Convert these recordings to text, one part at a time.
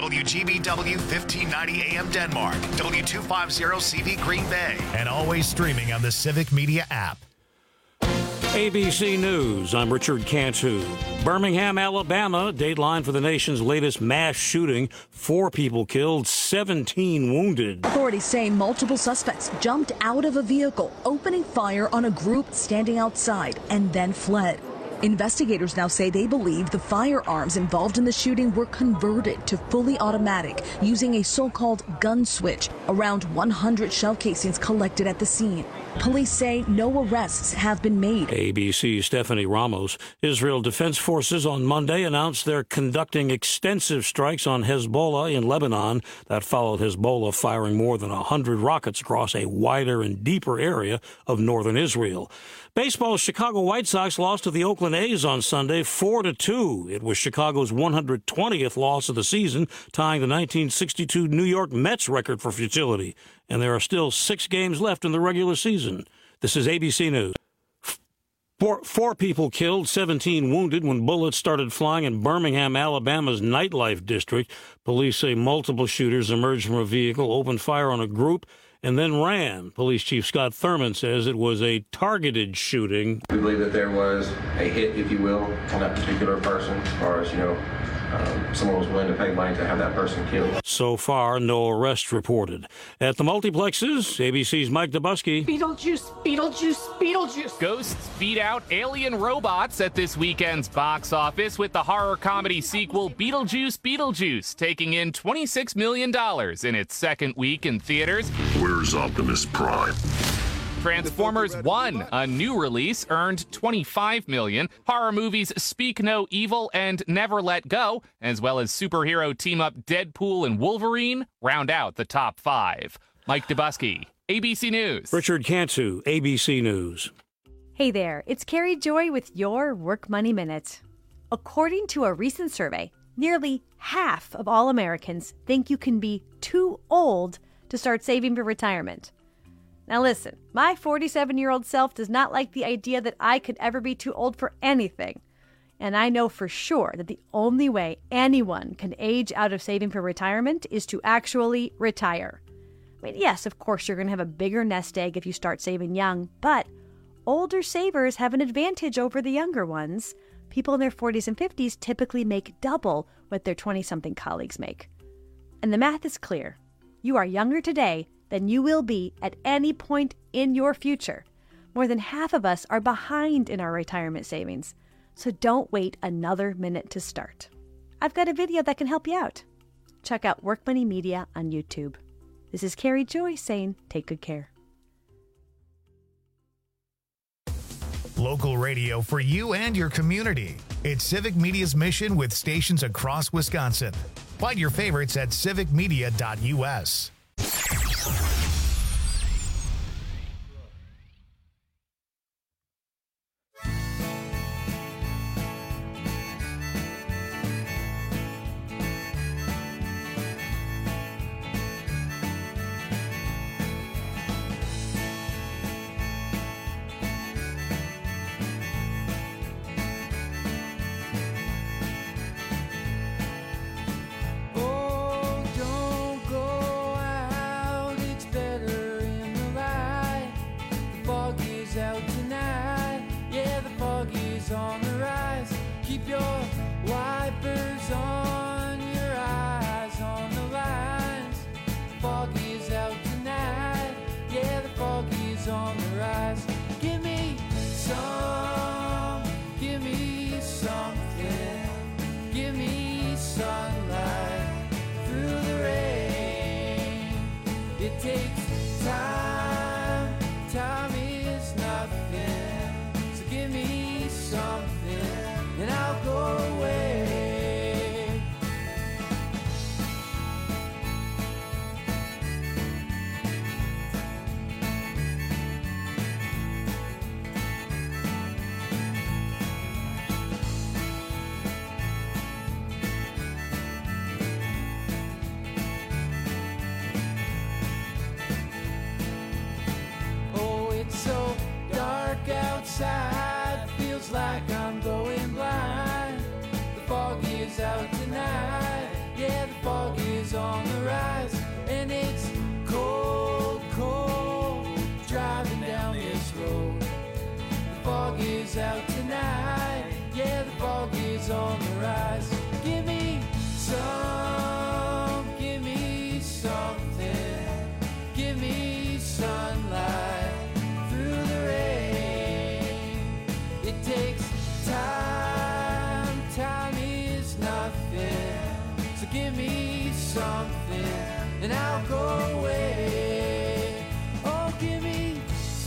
WGBW 1590 AM Denmark, W250CV Green Bay, and always streaming on the Civic Media app. ABC News, I'm Richard Cantu. Birmingham, Alabama, dateline for the nation's latest mass shooting. 4 people killed, 17 wounded. Authorities say multiple suspects jumped out of a vehicle, opening fire on a group standing outside, and then fled. Investigators now say they believe the firearms involved in the shooting were converted to fully automatic using a so-called gun switch. Around 100 shell casings collected at the scene. Police say no arrests have been made. ABC's Stephanie Ramos. Israel Defense Forces on Monday announced they're conducting extensive strikes on Hezbollah in Lebanon. That followed Hezbollah firing more than 100 rockets across a wider and deeper area of northern Israel. Baseball's Chicago White Sox lost to the Oakland A's on Sunday 4-2. It was Chicago's 120th loss of the season, tying the 1962 New York Mets record for futility. And there are still 6 games left in the regular season. This is ABC News. 4 people killed, 17 wounded when bullets started flying in Birmingham, Alabama's nightlife district. Police say multiple shooters emerged from a vehicle, opened fire on a group, and then ran. Police Chief Scott Thurman says it was a targeted shooting. We believe that there was a hit, if you will, on that particular person, as far as, someone was willing to pay money to have that person killed. So far, no arrests reported. At the multiplexes, ABC's Mike Dubusky. Beetlejuice, Beetlejuice, Beetlejuice. Ghosts beat out alien robots at this weekend's box office with the horror comedy sequel Beetlejuice, Beetlejuice, taking in $26 million in its second week in theaters. Where's Optimus Prime? Transformers 1, a new release, earned $25 million. Horror movies Speak No Evil and Never Let Go, as well as superhero team-up Deadpool and Wolverine, round out the top 5. Mike Dubusky, ABC News. Richard Cantu, ABC News. Hey there, it's Carrie Joy with your Work Money Minute. According to a recent survey, nearly half of all Americans think you can be too old to start saving for retirement. Now listen, my 47-year-old self does not like the idea that I could ever be too old for anything. And I know for sure that the only way anyone can age out of saving for retirement is to actually retire. I mean, yes, of course, you're going to have a bigger nest egg if you start saving young, but older savers have an advantage over the younger ones. People in their 40s and 50s typically make double what their 20-something colleagues make. And the math is clear. You are younger today than you will be at any point in your future. More than half of us are behind in our retirement savings, so don't wait another minute to start. I've got a video that can help you out. Check out Work Money Media on YouTube. This is Carrie Joy saying take good care. Local radio for you and your community. It's Civic Media's mission with stations across Wisconsin. Find your favorites at civicmedia.us. On the rise, keep your wipers on, your eyes on the lines. Fog is out tonight, yeah, the fog is on the rise. Give me something, give me sunlight through the rain. It takes time, time is nothing, so give me something and I'll go away. Oh, it's so dark outside, feels like I'm going blind. The fog is out tonight, yeah, the fog is is on the rise, and it's cold, cold, driving down this road. The fog is out tonight, yeah, the fog is on the rise. Give me something, give me sunlight through the rain. It takes time, time is nothing, so give me something and I'll go away. Oh, give me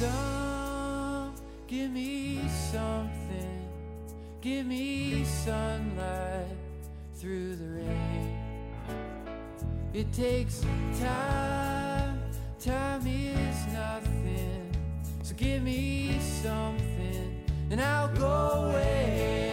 something, give me sunlight through the rain. It takes time, time is nothing, so give me something and I'll go away.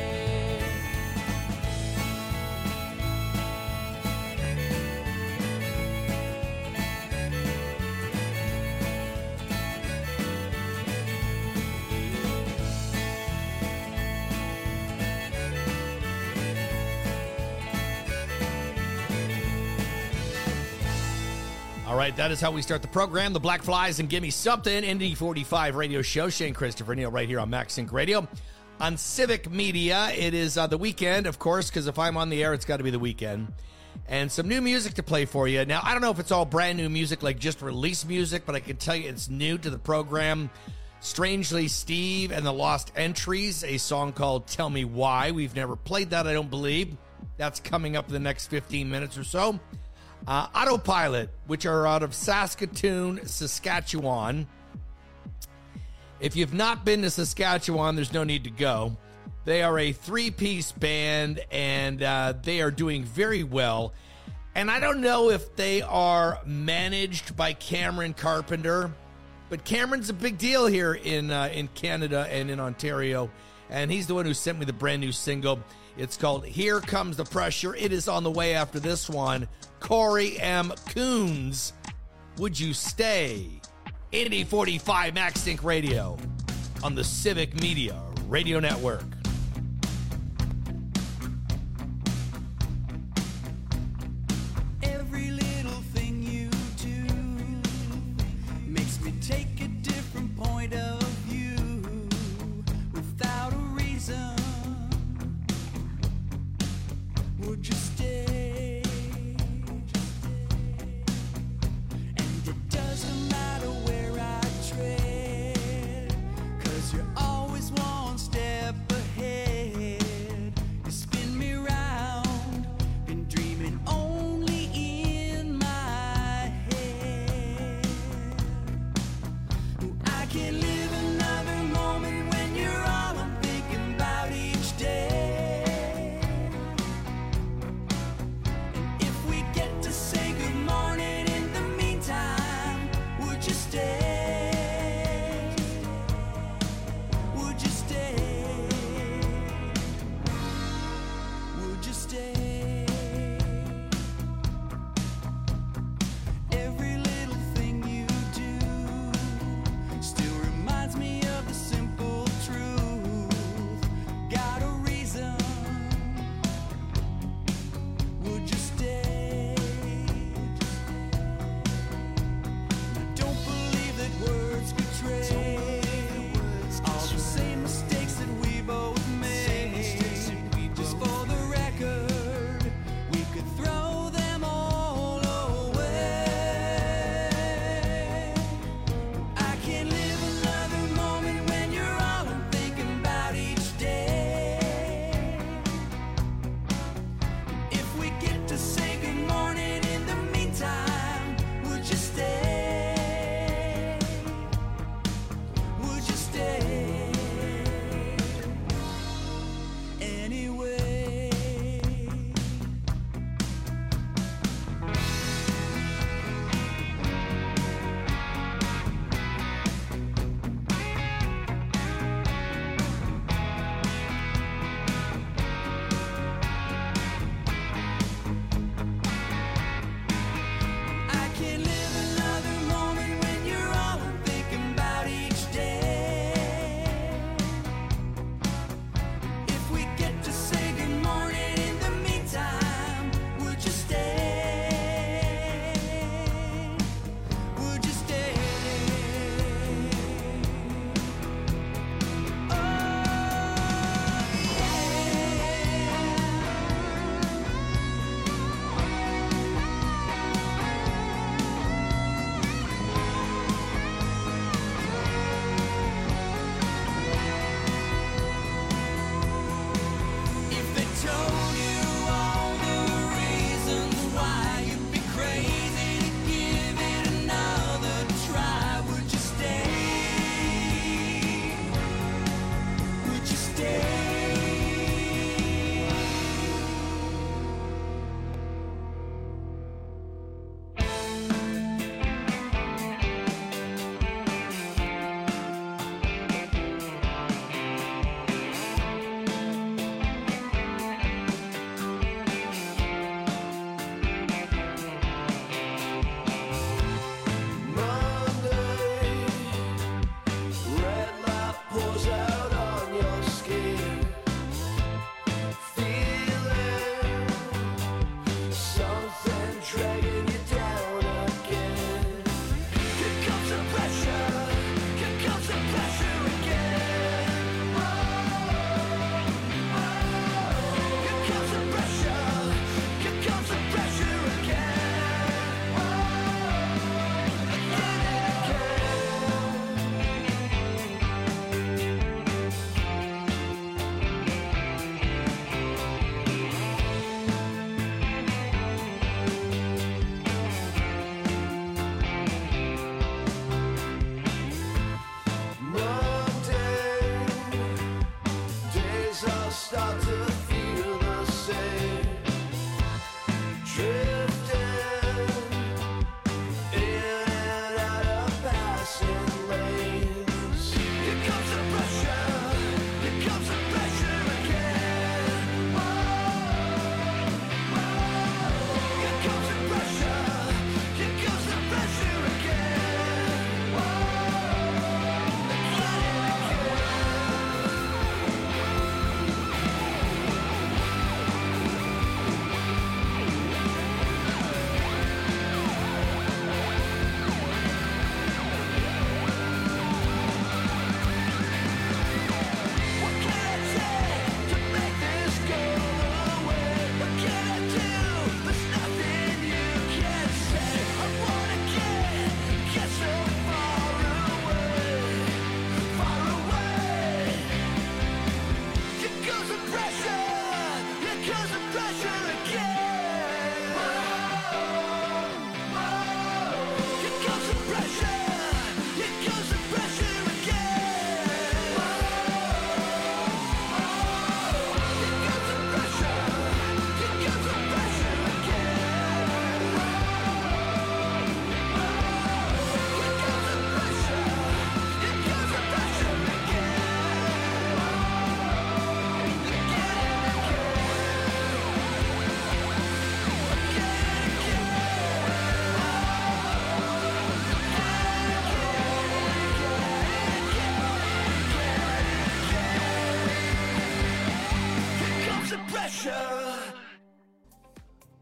All right, that is how we start the program. The Black Flies and Gimme Something, ND45 radio show. Shane Christopher Neal right here on MaxSync Radio. On Civic Media, it is the weekend, of course, because if I'm on the air, it's got to be the weekend. And some new music to play for you. Now, I don't know if it's all brand new music, like just released music, but I can tell you it's new to the program. Strangely Steve and the Lost Entries, a song called Tell Me Why. We've never played that, I don't believe. That's coming up in the next 15 minutes or so. Autopilot, which are out of Saskatoon, Saskatchewan. If you've not been to Saskatchewan, there's no need to go. They are a three-piece band, and they are doing very well. And I don't know if they are managed by Cameron Carpenter, but Cameron's a big deal here in Canada and in Ontario, and he's the one who sent me the brand new single. It's called Here Comes the Pressure. It is on the way after this one. Corey M. Coons, Would You Stay? 8045 MaxSync Radio on the Civic Media Radio Network. Every little thing you do makes me take a different point of view without a reason. Would you stay? And it doesn't matter where I tread, 'cause you're always one step ahead.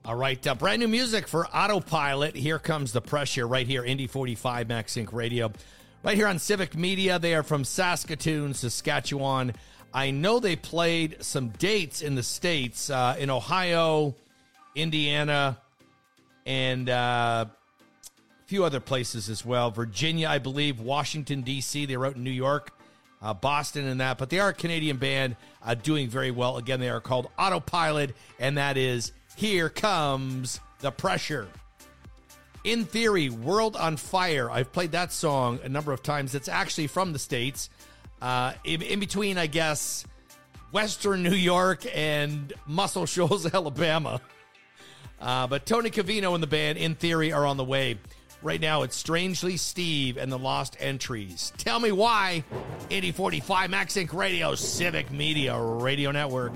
All right, brand new music for Autopilot. Here Comes the Pressure right here, Indy 45 Max Inc. Radio. Right here on Civic Media. They are from Saskatoon, Saskatchewan. I know they played some dates in the States, in Ohio, Indiana, and a few other places as well. Virginia, I believe, Washington, D.C. They wrote in New York, Boston and that. But they are a Canadian band doing very well. Again, they are called Autopilot, and that is Here Comes the Pressure. In Theory, World on Fire. I've played that song a number of times. It's actually from the States. In between, I guess, Western New York and Muscle Shoals, Alabama. But Tony Cavino and the band, In Theory, are on the way. Right now, it's Strangely Steve and the Lost Entries. Tell me why. 8045 Max Inc. Radio, Civic Media Radio Network.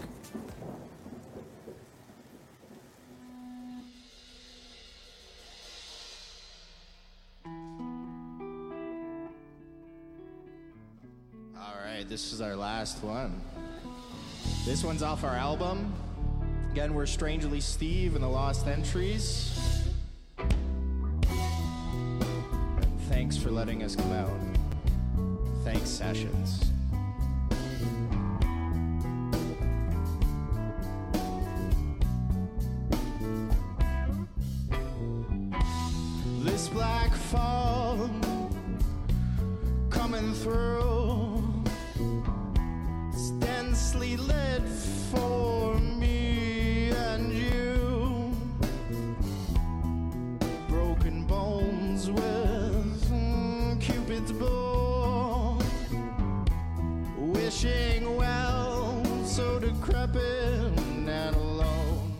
This is our last one. This one's off our album. Again, we're Strangely Steve and the Lost Entries. And thanks for letting us come out. Thanks, Sessions. This black fog coming through, densely lit for me and you. Broken bones with Cupid's bow, wishing well, so decrepit and alone.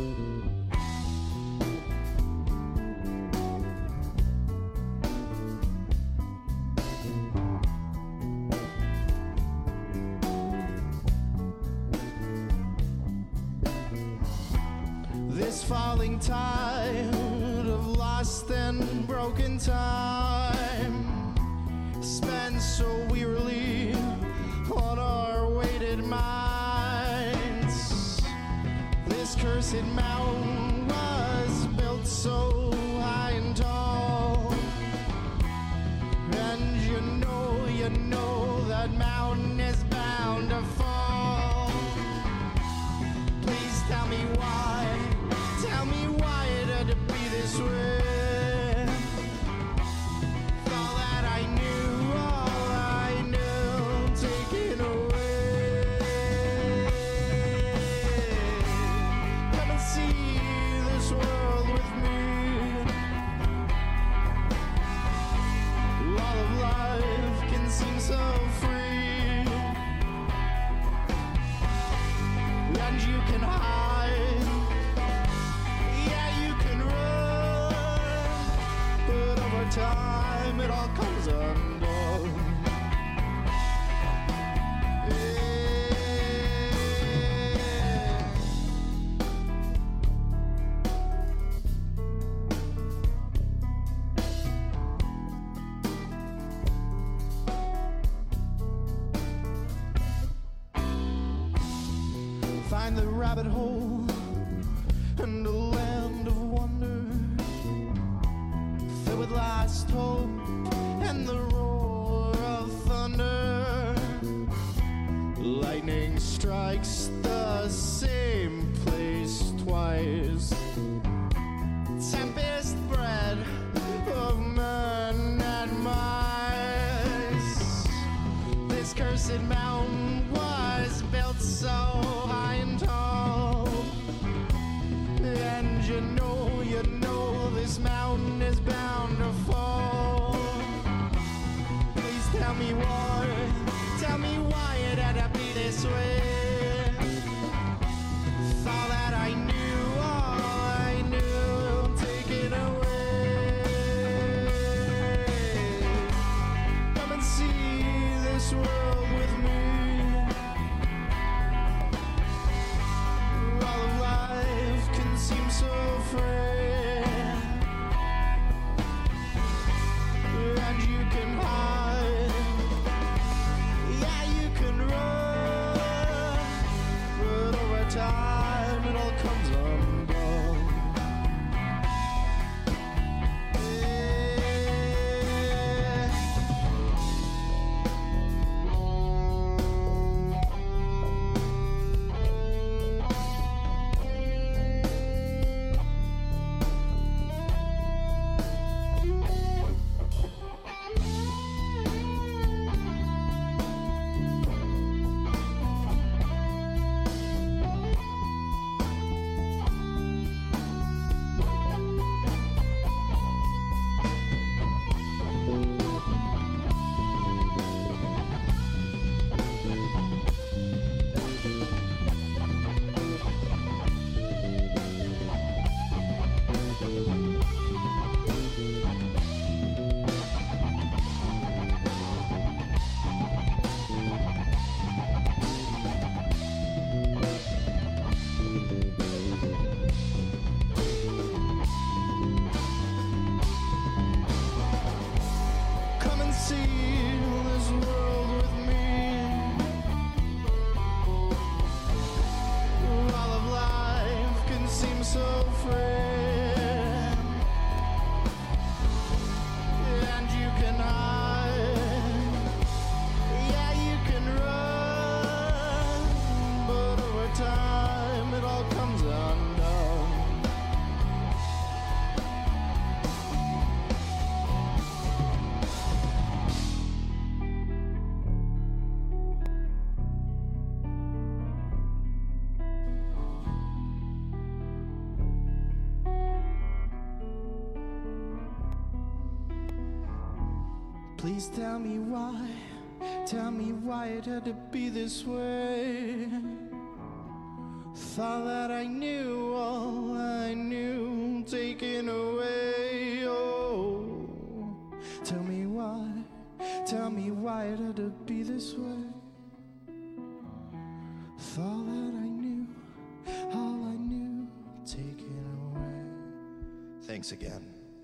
This falling tide of lost and broken time, spent so wearily on our weighted minds. This cursed mountain was built so high and tall, and you know that mountain is bound to fall. Please tell me why. Tell me why it had to be this way. All that I knew, taken away. Come and see this world with me. All of life can seem so free, and you can hide. Time it all comes undone. Find the rabbit hole and a land of wonder, filled with last hope and the roar of thunder. Lightning strikes the same place twice. Tempest bred of men and mice. This cursed mountain was built so high and tall, and you know this mountain is bound to fall. Please tell me why it had to be this way. All that I knew, taken away. Come and see this world with me. All of life can seem so frail, and you can hide. Yeah, you can run, Please tell me why it had to be this way. Thought that I knew all I knew, taken away. Oh, tell me why it had to be this way. Thought that I knew all I knew, taken away. Thanks again.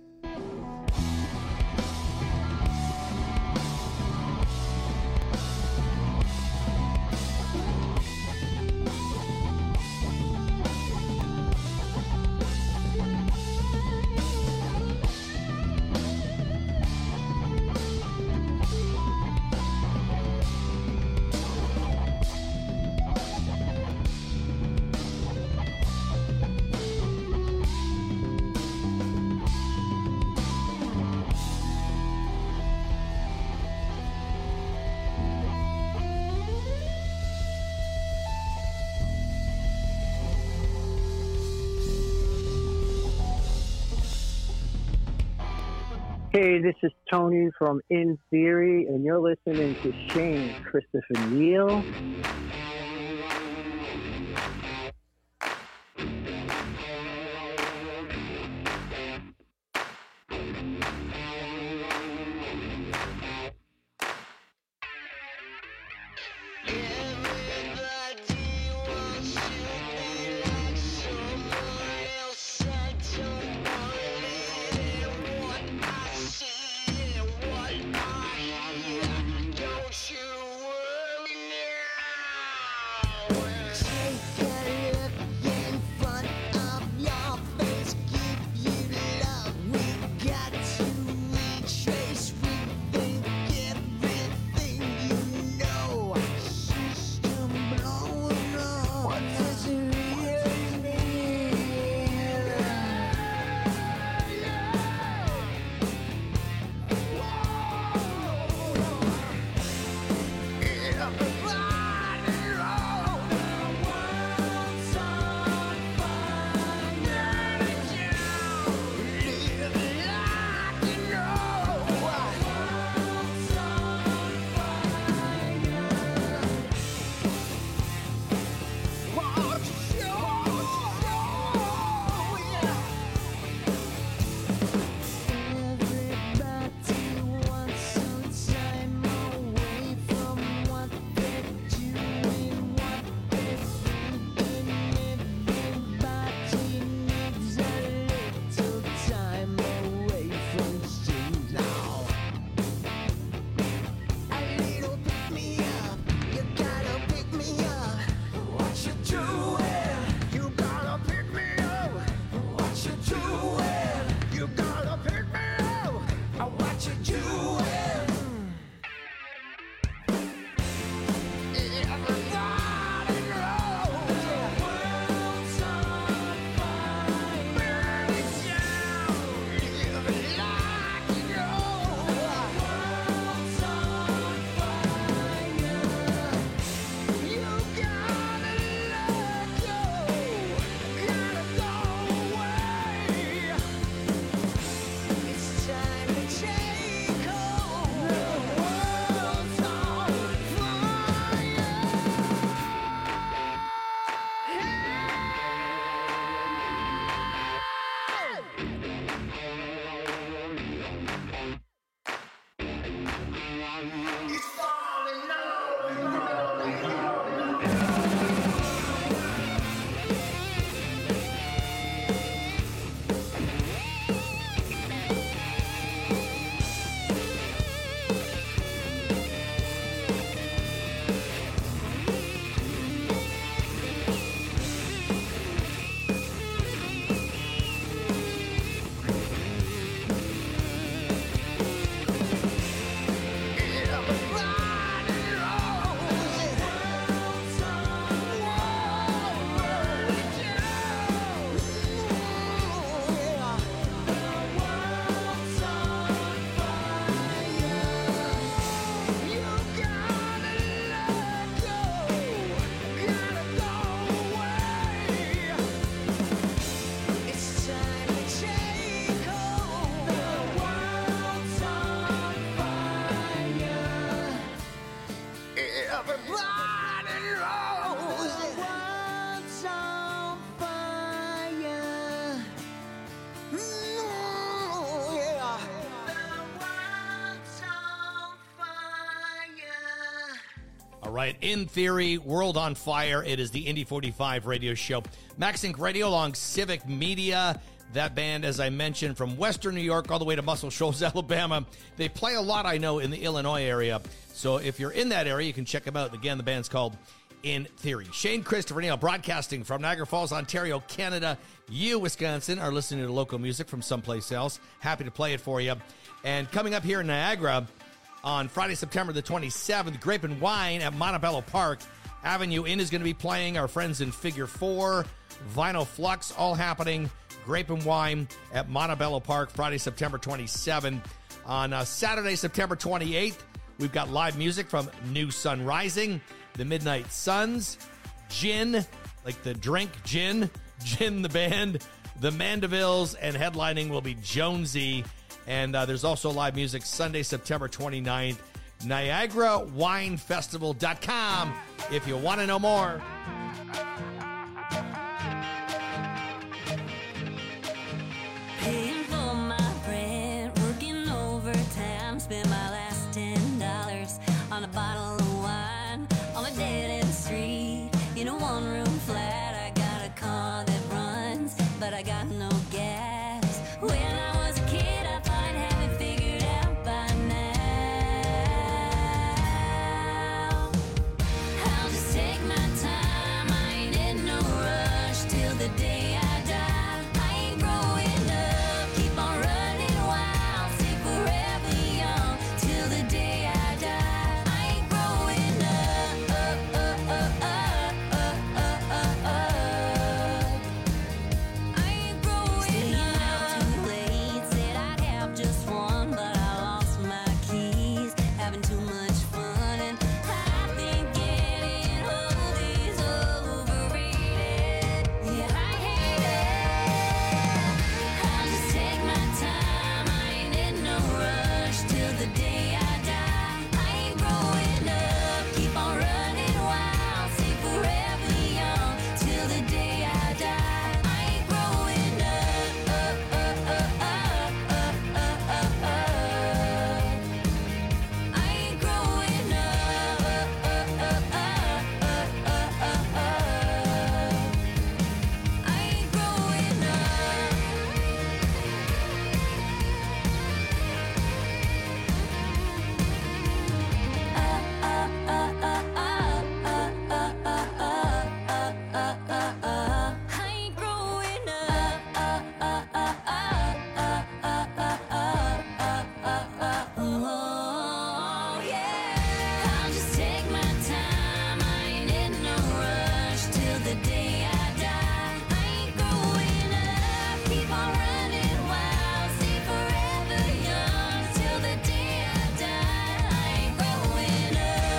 Hey, this is Tony from In Theory, and you're listening to Shane Christopher Neal. right. In Theory, World on Fire. It is the Indy 45 radio show. Max Inc. Radio along Civic Media. That band, as I mentioned, from Western New York all the way to Muscle Shoals, Alabama. They play a lot, I know, in the Illinois area. So if you're in that area, you can check them out. Again, the band's called In Theory. Shane Christopher Neal broadcasting from Niagara Falls, Ontario, Canada. You, Wisconsin, are listening to local music from someplace else. Happy to play it for you. And coming up here in Niagara on Friday, September the 27th, Grape and Wine at Montebello Park. Avenue Inn is going to be playing. Our friends in Figure 4, Vinyl Flux, all happening. Grape and Wine at Montebello Park, Friday, September 27th. On Saturday, September 28th, we've got live music from New Sun Rising, the Midnight Suns, Gin, like the drink, Gin the band, the Mandevilles, and headlining will be Jonesy. And there's also live music Sunday, September 29th, NiagaraWineFestival.com if you want to know more. Paying for my rent, working overtime, spent my last $10 on a bottle of wine on a dead-end street in a one-room flat. I got a car that runs, but I got no gas. When I was a kid, I thought I'd have it figured out by now. I'll just take my time, I ain't in no rush till the day I die. I ain't growing up, keep on running wild, stay forever young till the day I die. I ain't growing I ain't growing up. Too late, said I'd have just one, but I lost my keys, having too much fun, and I think getting old is overrated. Yeah, I hate it. I'll just take my time, I ain't in no rush till the day I die. I ain't growing up, keep on running wild, stay forever young till the day I die. I ain't growing up. I ain't growing up. I ain't growing I ain't growing oh, yeah. I'll just take my time, I ain't in no rush till the day I die. I ain't growing up, keep on running wild, stay forever young till the day I die. I ain't growing up.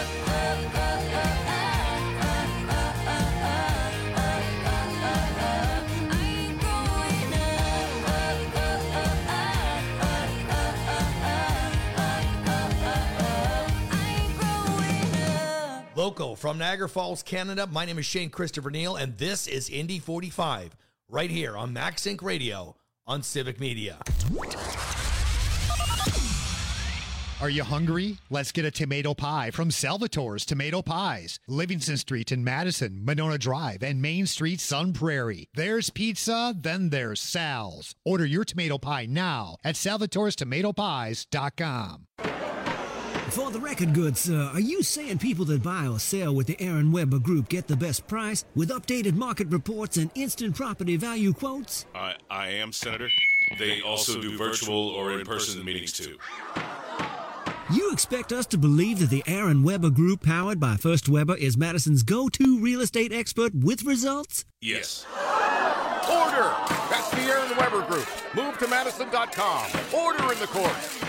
Local from Niagara Falls, Canada. My name is Shane Christopher Neal, and this is Indy 45 right here on Max Inc. Radio on Civic Media. Are you hungry? Let's get a tomato pie from Salvatore's Tomato Pies. Livingston Street in Madison, Monona Drive, and Main Street, Sun Prairie. There's pizza, then there's Sal's. Order your tomato pie now at salvatorestomatopies.com. For the record, good sir, are you saying people that buy or sell with the Aaron Weber Group get the best price with updated market reports and instant property value quotes? I am, Senator. They also do virtual or in-person meetings, too. You expect us to believe that the Aaron Weber Group, powered by First Weber, is Madison's go-to real estate expert with results? Yes. Order! That's the Aaron Weber Group. Move to Madison.com. Order in the courts.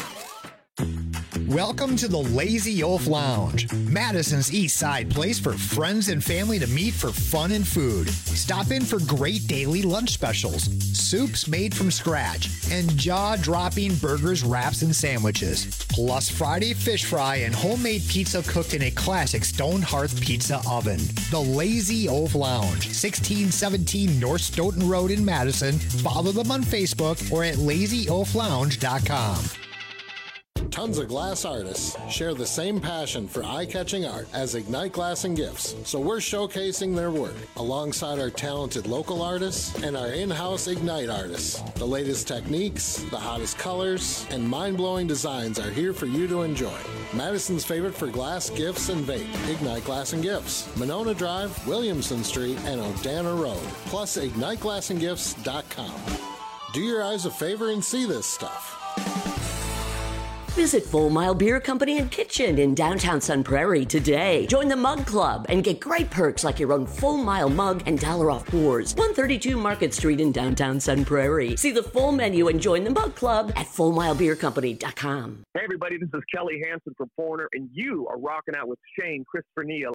Welcome to the Lazy Oaf Lounge, Madison's East Side place for friends and family to meet for fun and food. Stop in for great daily lunch specials, soups made from scratch, and jaw-dropping burgers, wraps, and sandwiches. Plus Friday fish fry and homemade pizza cooked in a classic stone hearth pizza oven. The Lazy Oaf Lounge, 1617 North Stoughton Road in Madison. Follow them on Facebook or at lazyoaflounge.com. Tons of glass artists share the same passion for eye-catching art as Ignite Glass and Gifts, so we're showcasing their work alongside our talented local artists and our in-house Ignite artists. The latest techniques, the hottest colors, and mind-blowing designs are here for you to enjoy. Madison's favorite for glass, gifts, and vape, Ignite Glass and Gifts. Monona Drive, Williamson Street, and O'Dana Road. Plus, IgniteGlassandGifts.com. Do your eyes a favor and see this stuff. Visit Full Mile Beer Company and Kitchen in downtown Sun Prairie today. Join the Mug Club and get great perks like your own Full Mile mug and $1 off pours. 132 Market Street in downtown Sun Prairie. See the full menu and join the Mug Club at FullMileBeerCompany.com. Hey everybody, this is Kelly Hansen from Foreigner, and you are rocking out with Shane Christopher Neal.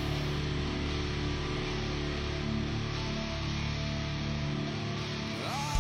I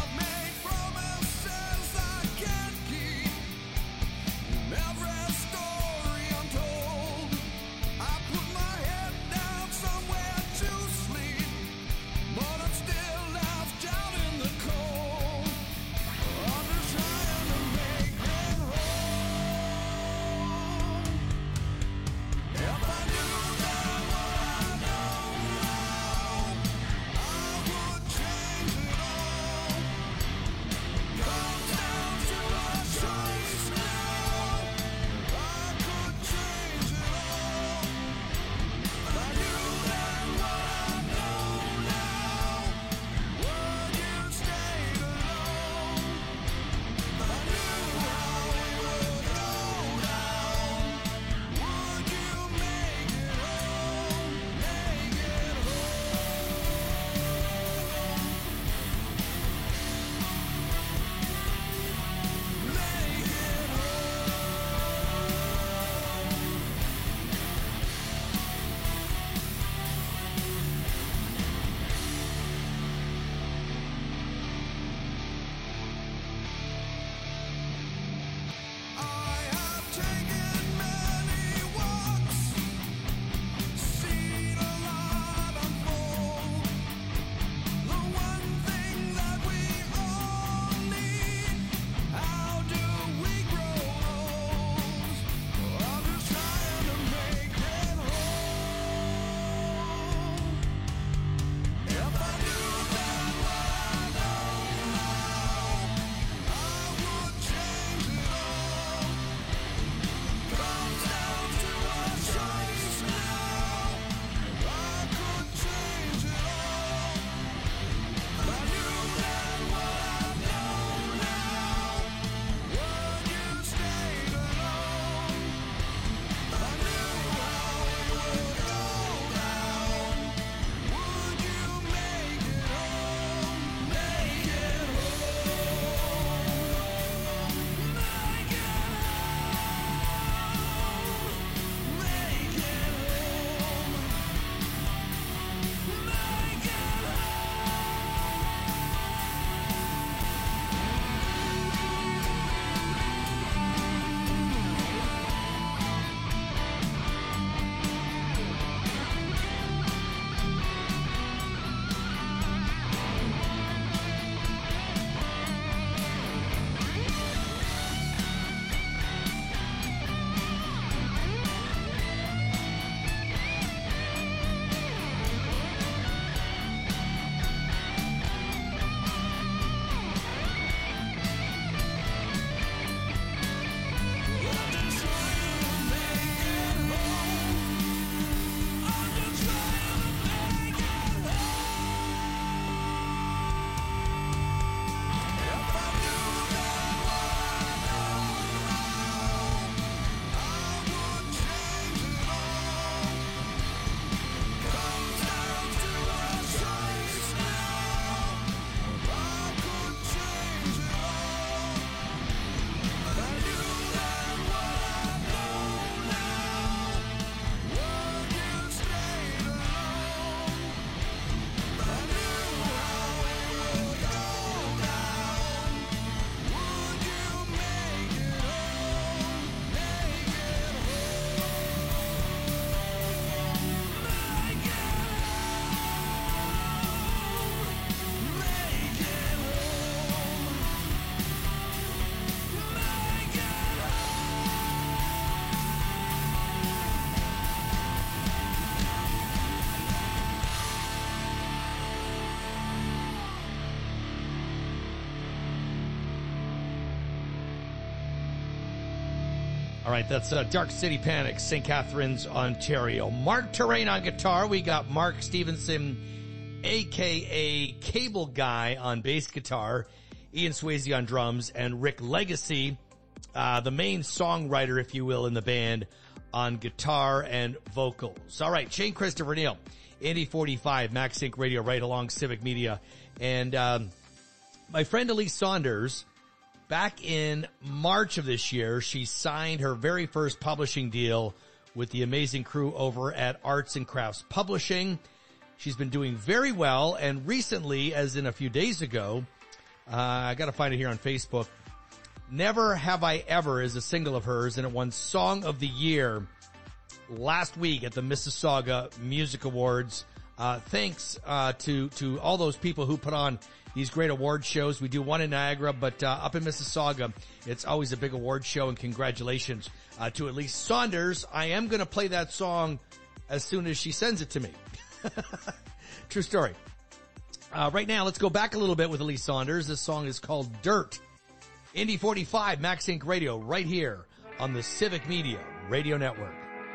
All right, that's Dark City Panic, St. Catharines, Ontario. Mark Terrain on guitar. We got Mark Stevenson, a.k.a. Cable Guy, on bass guitar. Ian Swayze on drums. And Rick Legacy, the main songwriter, if you will, in the band, on guitar and vocals. All right, Shane Christopher Neal, Indy 45, Max Inc. Radio, right along Civic Media. And my friend Elise Saunders, back in March of this year, she signed her very first publishing deal with the amazing crew over at Arts and Crafts Publishing. She's been doing very well, and recently, as in a few days ago, I got to find it here on Facebook, Never Have I Ever is a single of hers, and it won Song of the Year last week at the Mississauga Music Awards. Thanks to all those people who put on these great award shows. We do one in Niagara, but up in Mississauga, it's always a big award show, and congratulations to Elise Saunders. I am going to play that song as soon as she sends it to me. True story. Right now, let's go back a little bit with Elise Saunders. This song is called Dirt. Indy 45, Max Inc. Radio, right here on the Civic Media Radio Network.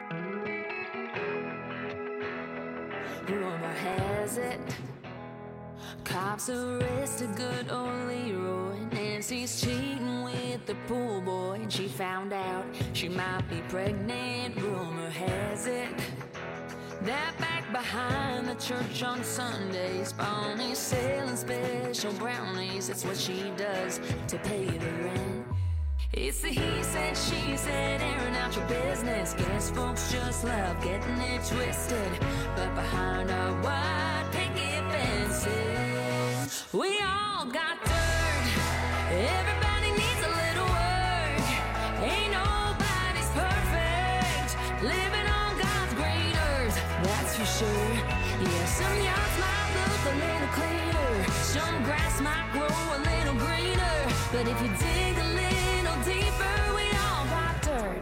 Rumor has it, cops arrested good old Leroy. Nancy's cheating with the pool boy, and she found out she might be pregnant. Rumor has it that back behind the church on Sundays, Bonnie's selling special brownies. That's what she does to pay the rent. It's the he said, she said, airing out your business. Guess folks just love getting it twisted. But behind our white picket fences, we all got dirt. Everybody needs a little work. Ain't nobody's perfect. Living on God's green earth, that's for sure. Yeah, some yards might look a little cleaner. Some grass might grow a little greener. But if you dig a little deeper, we all got dirt.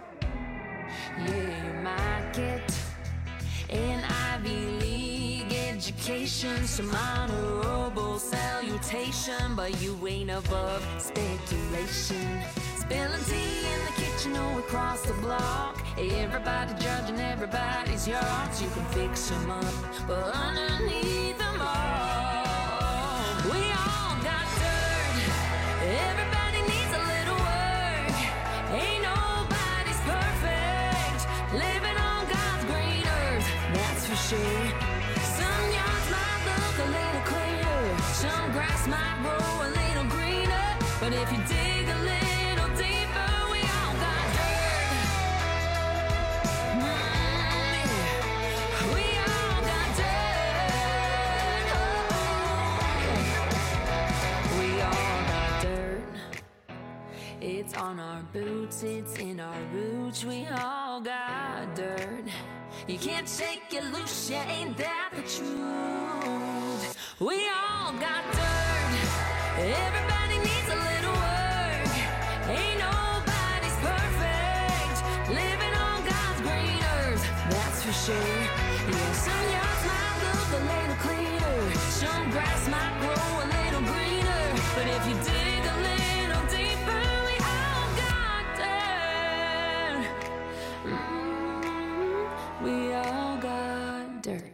Yeah, you might get an Ivy League education, some honorable salutation, but you ain't above speculation. Spilling tea in the kitchen or across the block. Everybody judging everybody's yards. You can fix them up, but underneath them all, we all got dirt. Everybody needs a little work. Ain't nobody's perfect. Living on God's green earth, that's for sure. Some yards might look a little cleaner. Some grass might grow a little greener. But if you dig a little deeper, we all got dirt. Yeah. We all got dirt. Oh. We all got dirt. It's on our boots, it's in our roots. We all got dirt. You can't shake it loose, yeah, ain't that the truth? We all got dirt. Everybody needs a little work. Ain't nobody's perfect. Living on God's green earth, that's for sure. Yeah, some yards might look a little cleaner. Some grass might grow a little greener. But if you dig a little deeper, we all got dirt. We all got dirt.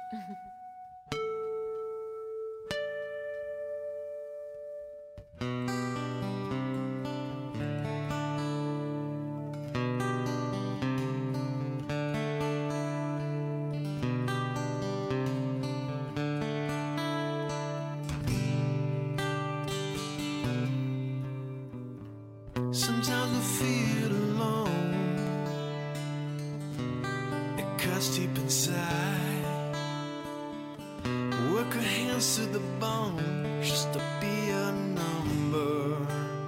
Sometimes I feel alone. It cuts deep inside. Work her hands to the bone just to be a number.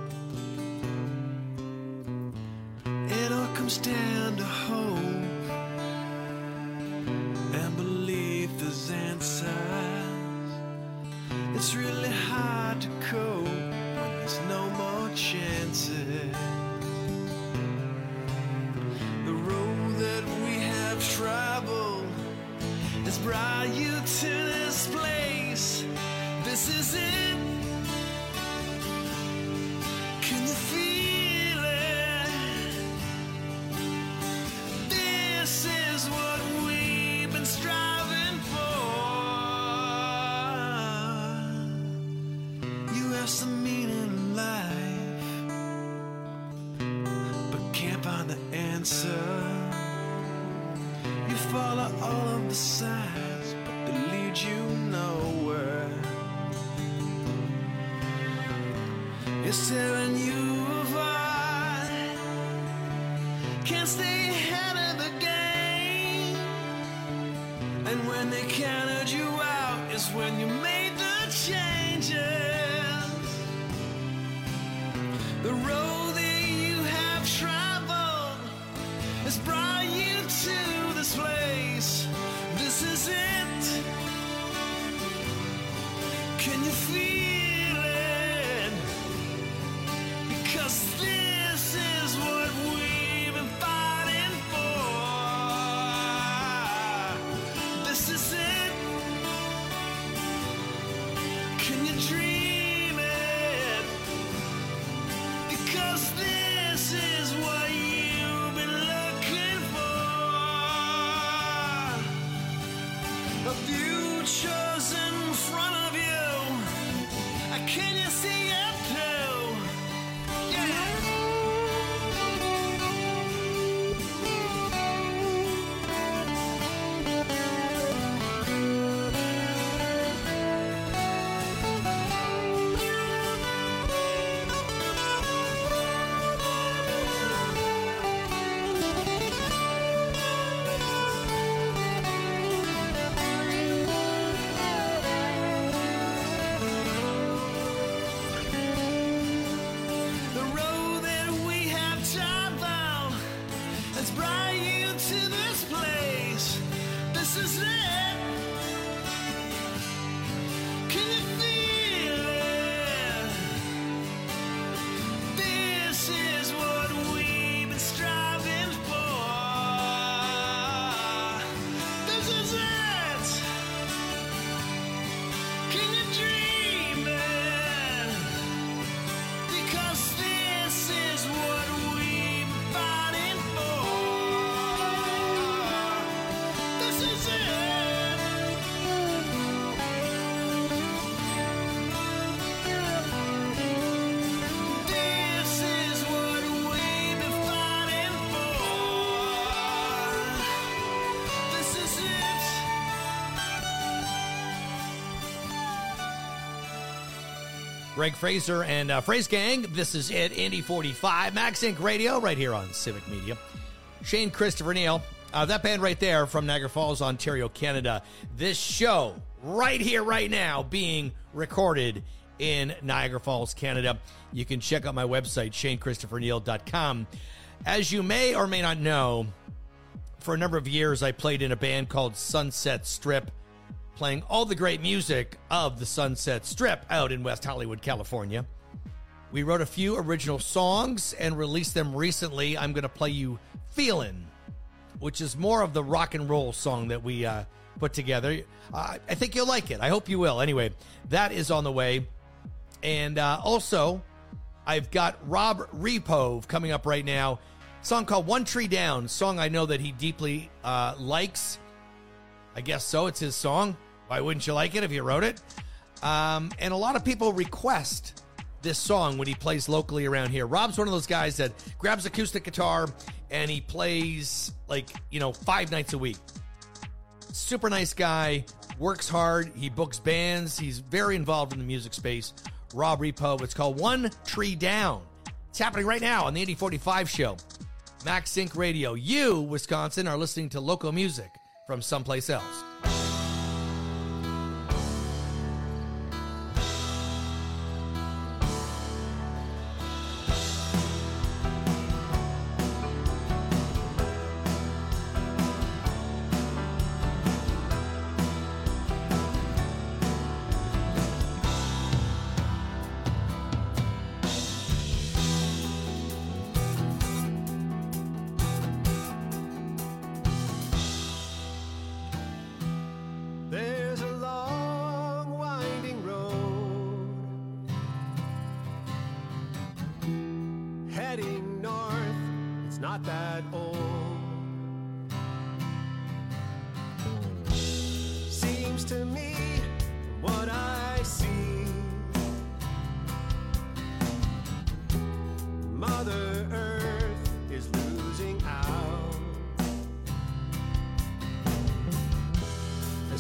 It all comes down to hope and belief there's answers. It's really hard to cope when there's no more chances. The road that we have traveled has brought you to this place. This is it. Can you feel it? You follow all of the signs, but they lead you nowhere. It's tearing you apart. Can't stay ahead of the game. And when they counted you out is when you made the changes. The road that you have traveled has brought you to this place. This is it. Can you feel it? Because this is what we've been fighting for. This is it. Can you dream it? Because this is what you've been looking for. A future's in front of you. Can you see it too? Greg Fraser and Phrase Gang. This is it, Indy 45, Max Inc. Radio, right here on Civic Media. Shane Christopher Neal, that band right there from Niagara Falls, Ontario, Canada. This show right here, right now, being recorded in Niagara Falls, Canada. You can check out my website, ShaneChristopherNeal.com. As you may or may not know, for a number of years, I played in a band called Sunset Strip, playing all the great music of the Sunset Strip out in West Hollywood, California. We wrote a few original songs and released them recently. I'm going to play you Feelin', which is more of the rock and roll song that we put together. I think you'll like it. I hope you will. Anyway, that is on the way. And also, I've got Rob Repove coming up right now. A song called One Tree Down, song I know that he deeply likes. I guess so. It's his song. Why wouldn't you like it if he wrote it? And a lot of people request this song when he plays locally around here. Rob's one of those guys that grabs acoustic guitar and he plays 5 nights a week. Super nice guy, works hard. He books bands. He's very involved in the music space. Rob Repove. It's called One Tree Down. It's happening right now on the Indy 45 show. Max Inc. Radio. You, Wisconsin, are listening to local music from someplace else.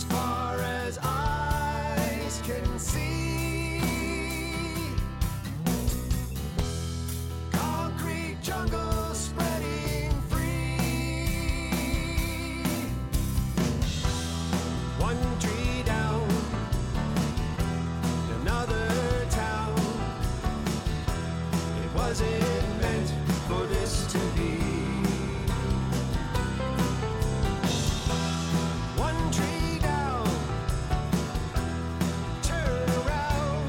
as far as eyes can see. Concrete jungle spreading free. One tree down, another town. It wasn't meant for this to be. One tree down, turn around.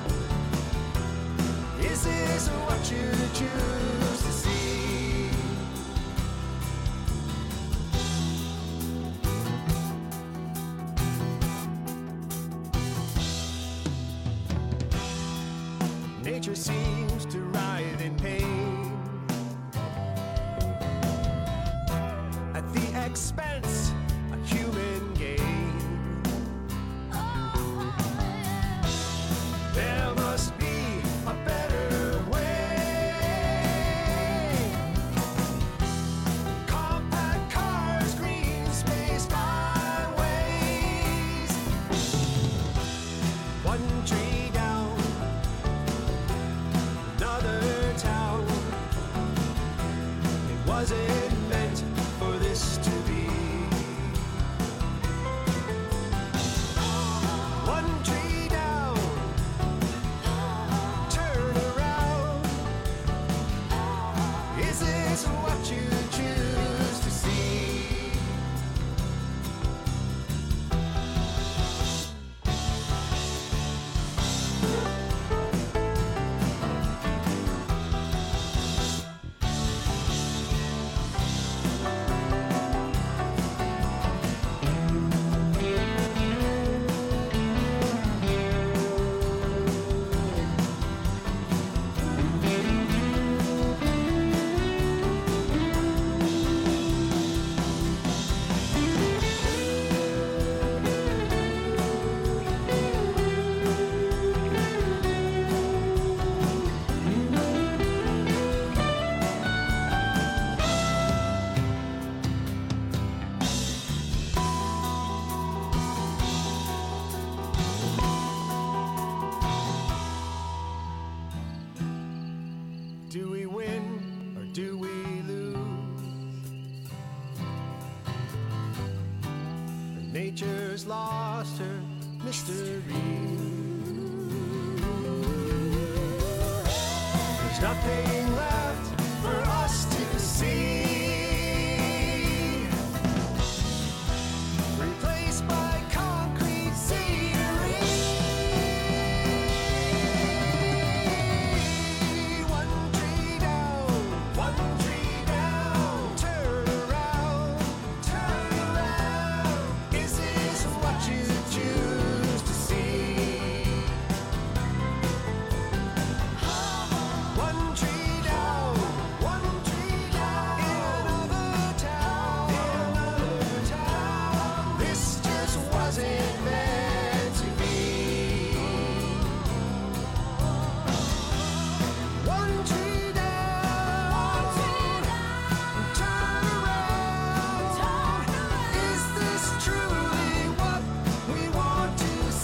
Is this what you choose to see? Nature seems to writhe in pain at the expense of human gain. There must be a better way. Compact cars, green space byways. One tree down, another town. It wasn't meant for this to be. One tree down, turn around. Is this what you choose to see? Do we win or do we lose? Nature's lost her mystery. There's nothing left for us to see. Replaced by concrete scenery. One tree down, turn around, turn around. Is this what you choose to see? One tree down, in another town. This just wasn't meant to be. One tree down, turn around. Is this truly what we want to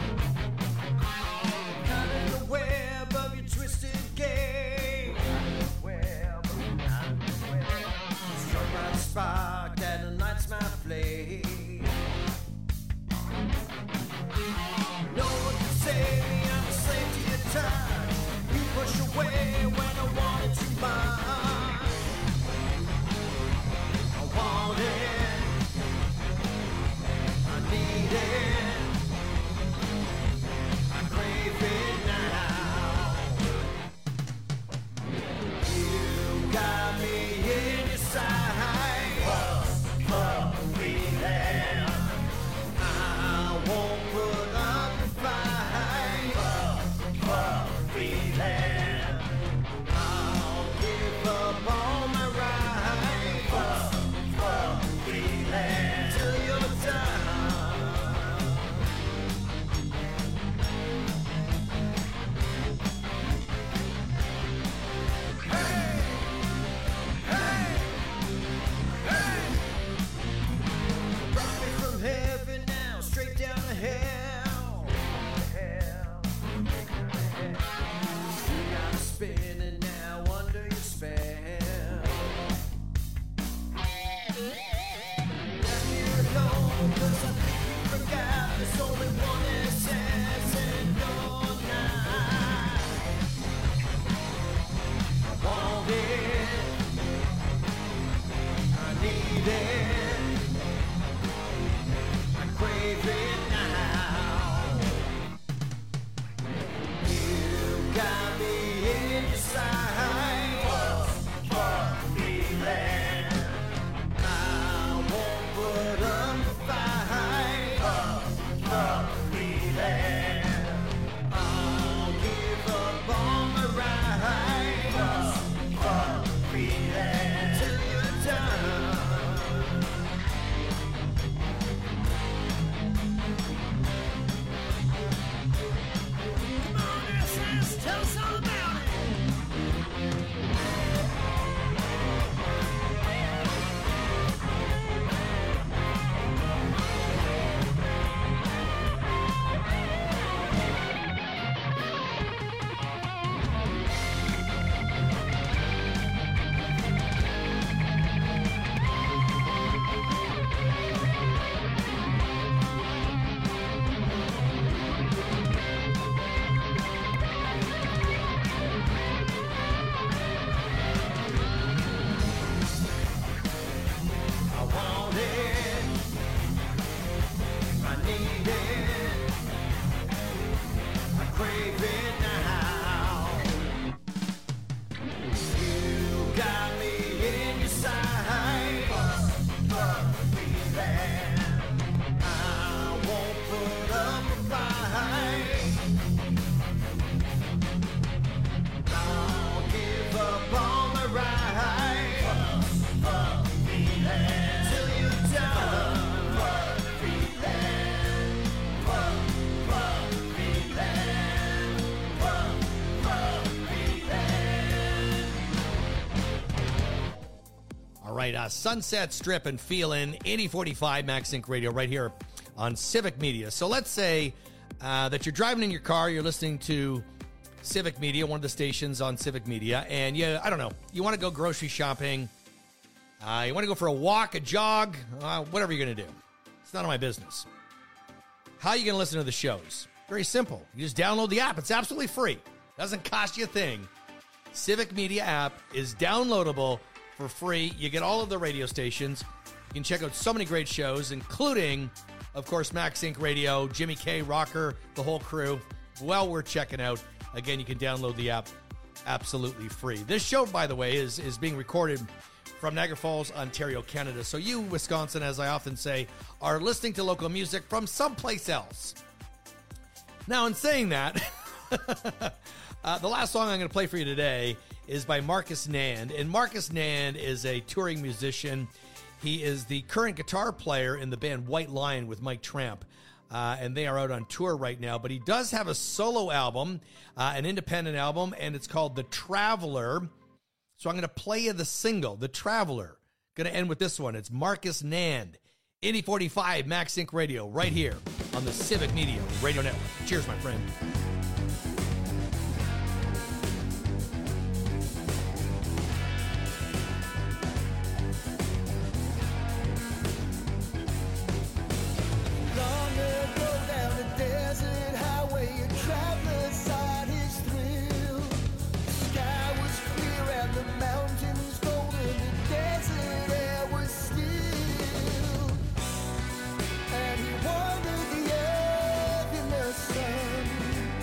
Caught in the web of your twisted game. put up a fight for freedom. I'll give up on the right for freedom till you're done. Come on, SS, tell us all about it. I want it, I need it, I crave it now. You got me in your sight, feeling. I won't put up a fight. I'll give up on the right. Till you're done. All right, Sunset Strip and Feelin', 8045 Max Sync Radio right here on Civic Media. So let's say that you're driving in your car, you're listening to Civic Media, one of the stations on Civic Media, and I don't know, you want to go grocery shopping, you want to go for a walk, a jog, whatever you're going to do. It's none of my business. How are you going to listen to the shows? Very simple. You just download the app. It's absolutely free. Doesn't cost you a thing. Civic Media app is downloadable for free. You get all of the radio stations. You can check out so many great shows, including, of course, Max Sync Radio, Jimmy K, Rocker, the whole crew. Well worth checking out. Again, you can download the app absolutely free. This show, by the way, is being recorded from Niagara Falls, Ontario, Canada. So you, Wisconsin, as I often say, are listening to local music from someplace else. Now, in saying that, the last song I'm going to play for you today is by Marcus Nand. And Marcus Nand is a touring musician. He is the current guitar player in the band White Lion with Mike Tramp. And they are out on tour right now. But he does have a solo album, an independent album, and it's called The Traveler. So I'm going to play you the single, The Traveler. Going to end with this one. It's Marcus Nand, 8045 Max Sync Radio, right here on the Civic Media Radio Network. Cheers, my friend. And he wandered the earth in the sun.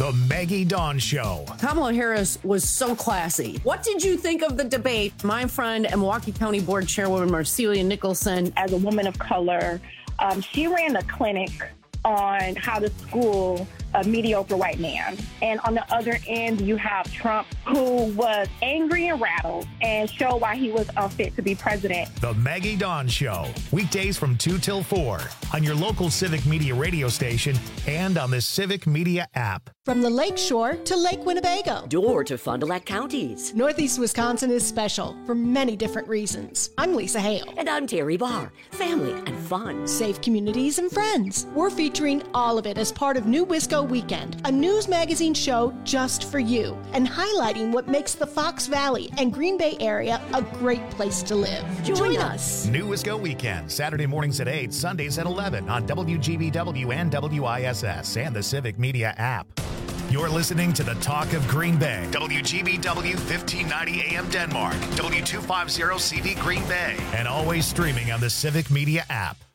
The Maggie Dawn Show. Kamala Harris was so classy. What did you think of the debate? My friend and Milwaukee County Board Chairwoman Marcelia Nicholson. As a woman of color, she ran a clinic on how to school a mediocre white man. And on the other end, you have Trump, who was angry and rattled and showed why he was unfit to be president. The Maggie Dawn Show. Weekdays from 2 till 4 on your local Civic Media radio station and on the Civic Media app. From the Lake Shore to Lake Winnebago. Door to Fond du Lac counties. Northeast Wisconsin is special for many different reasons. I'm Lisa Hale. And I'm Terry Barr. Family and fun. Safe communities and friends. We're featuring all of it as part of New Wisco Weekend, a news magazine show just for you, and highlighting what makes the Fox Valley and Green Bay area a great place to live. Join us. New Wisco Weekend, Saturday mornings at 8, Sundays at 11 on WGBW and WISS and the Civic Media app. You're listening to the Talk of Green Bay. WGBW 1590 AM Denmark, W250 CV Green Bay, and always streaming on the Civic Media app.